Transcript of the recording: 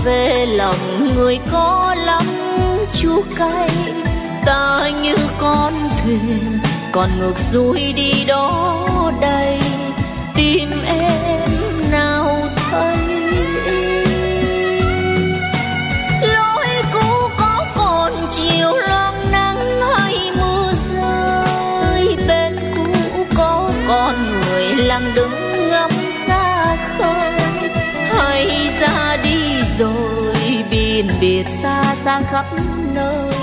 về lòng người có lắm chua cay. Ta như con thuyền còn ngược xuôi đi đó đây, tim em nào thấy. Lối cũ có còn chiều loang nắng hay mưa rơi, bên cũ có con người lặng đứng ngắm xa khơi. Hay ra đi rồi biển biệt xa xa khắp nơi,